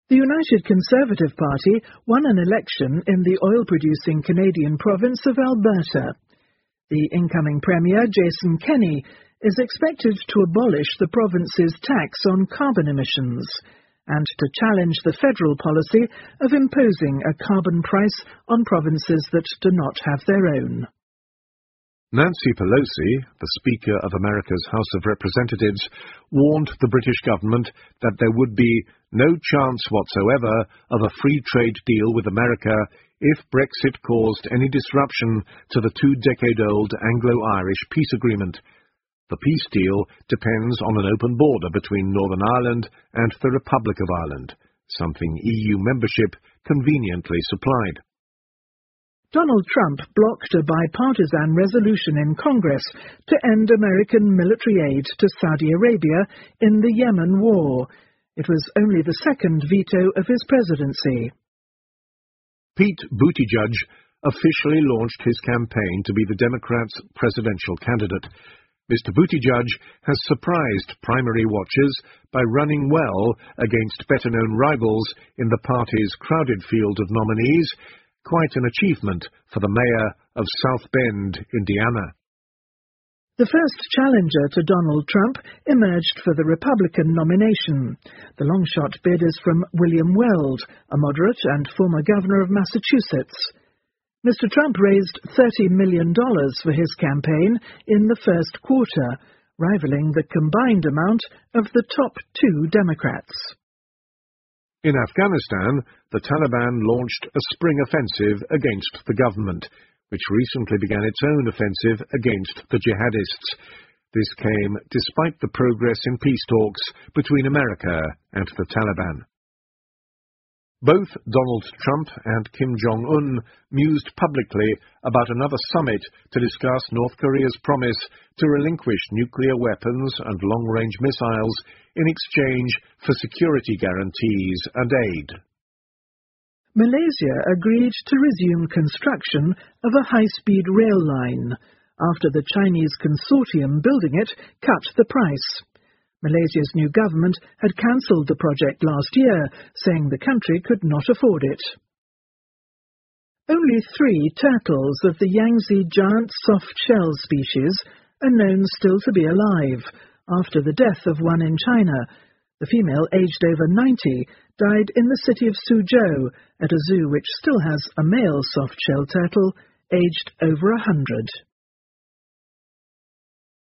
The United Conservative Party won an election in the oil-producing Canadian province of Alberta. The incoming Premier, Jason Kenney, is expected to abolish the province's tax on carbon emissions and to challenge the federal policy of imposing a carbon price on provinces that do not have their own. Nancy Pelosi, the Speaker of America's House of Representatives, warned the British government that there would be no chance whatsoever of a free trade deal with America if Brexit caused any disruption to the 2-decade-old Anglo-Irish peace agreement. The peace deal depends on an open border between Northern Ireland and the Republic of Ireland, something EU membership conveniently supplied. Donald Trump blocked a bipartisan resolution in Congress to end American military aid to Saudi Arabia in the Yemen war. It was only the second veto of his presidency. Pete Buttigieg officially launched his campaign to be the Democrats' presidential candidate. Mr. Buttigieg has surprised primary watchers by running well against better-known rivals in the party's crowded field of nominees, quite an achievement for the mayor of South Bend, Indiana. The first challenger to Donald Trump emerged for the Republican nomination. The long-shot bid is from William Weld, a moderate and former governor of Massachusetts. Mr. Trump raised $30 million for his campaign in the first quarter, rivaling the combined amount of the top two Democrats. In Afghanistan, the Taliban launched a spring offensive against the government, which recently began its own offensive against the jihadists. This came despite the progress in peace talks between America and the Taliban. Both Donald Trump and Kim Jong-un mused publicly about another summit to discuss North Korea's promise to relinquish nuclear weapons and long-range missiles in exchange for security guarantees and aid. Malaysia agreed to resume construction of a high-speed rail line after the Chinese consortium building it cut the price. Malaysia's new government had cancelled the project last year, saying the country could not afford it. Only 3 turtles of the Yangtze giant soft-shell species are known still to be alive, after the death of one in China. The female, aged over 90, died in the city of Suzhou at a zoo which still has a male soft-shell turtle, aged over 100.